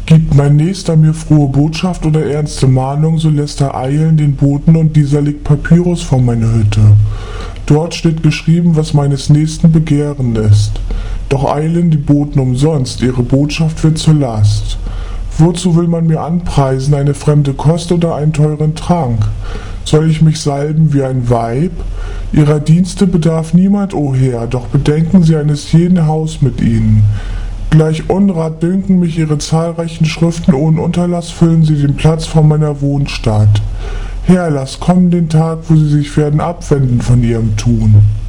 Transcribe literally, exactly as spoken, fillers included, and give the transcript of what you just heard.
Gibt mein Nächster mir frohe Botschaft oder ernste Mahnung, so lässt er eilen den Boten, und dieser legt Papyrus vor meine Hütte. Dort steht geschrieben, was meines Nächsten Begehren ist. Doch eilen die Boten umsonst, ihre Botschaft wird zur Last. Wozu will man mir anpreisen, eine fremde Kost oder einen teuren Trank? Soll ich mich salben wie ein Weib? Ihrer Dienste bedarf niemand, o Herr, doch bedenken Sie eines jeden Haus mit ihnen. Gleich Unrat dünken mich ihre zahlreichen Schriften, ohne Unterlass füllen sie den Platz vor meiner Wohnstatt. Herr, lass kommen den Tag, wo sie sich werden abwenden von ihrem Tun.